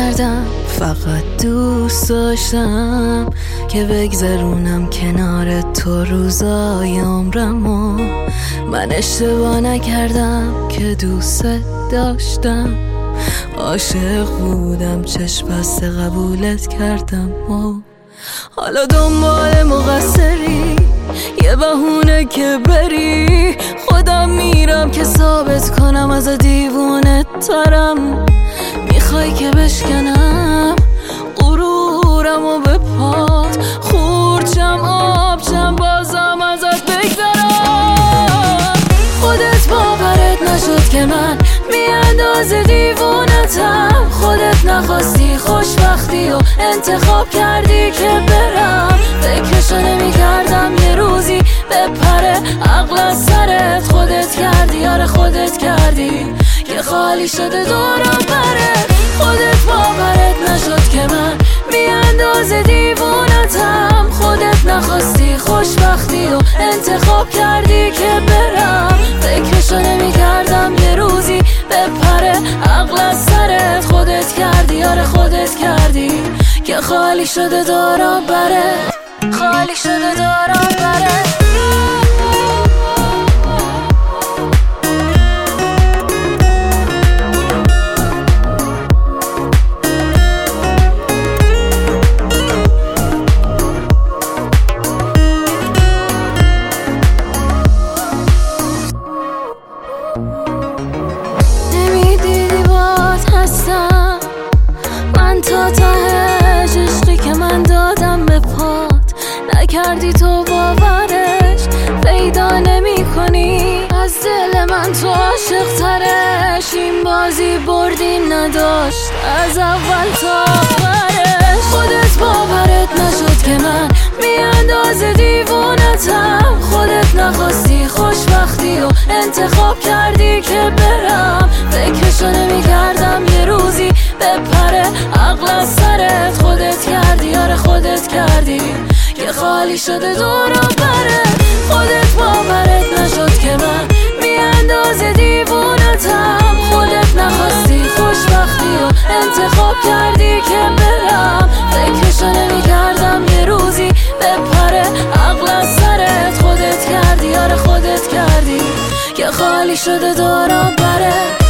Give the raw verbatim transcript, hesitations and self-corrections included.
نکردم، فقط دوست داشتم که بگذرونم کنار تو روزای عمرمو. من اشتباه نکردم که دوست داشتم، عاشق بودم چشم بسته قبولت کردم و حالا دنبال مقصری، یه بهونه که بری. خودم میرم که ثابت کنم از دیوونه ترم. میخوای که بشکنم غرورم و به پات خورچم آبچم بازم ازت بگذرم. خودت باورت نشد که من میانداز دیوونتم. خودت نخواستی خوشبختی و انتخاب کردی که برم. فکرشو نمی کردم یه روزی بپره عقل از سرت. خودت کردی، آره خودت کردی که خالی شده دورم بره. خودت باورت نشد که من میانداز دیوونتم. خودت نخواستی خوشبختی و انتخاب کردی که برم. فکرشو نمی کردم یه روزی بپره عقل از سرت. خودت کردی، آره خودت کردی که خالی شده دورم بره. خالی شده دورم بره. نمیدیدی بات هستم من تا تهش، عشقی که من دادم به پات نکردی تو باورش. پیدا نمی کنی از دل من تو عاشق ترش. این بازی بردی نداشت از اول تا آخرش. خودت باورت نشد که من میانداز دیوونتم. خودت نخواستی خوشبختی و انتخاب کردی که برم. فکرشو نمی کردم یه روزی بپره عقل از سرت. خودت کردی، آره خودت کردی که خالی شده دورم بره. خودت باورت نشد که من میانداز دیوونتم. خودت نخواستی خوشبختی و انتخاب کردی که برم. فکرشو نمی کردم یه روزی بپره عقل از سرت. خودت کردی، آره خودت کردی که خالی شده دورم بره.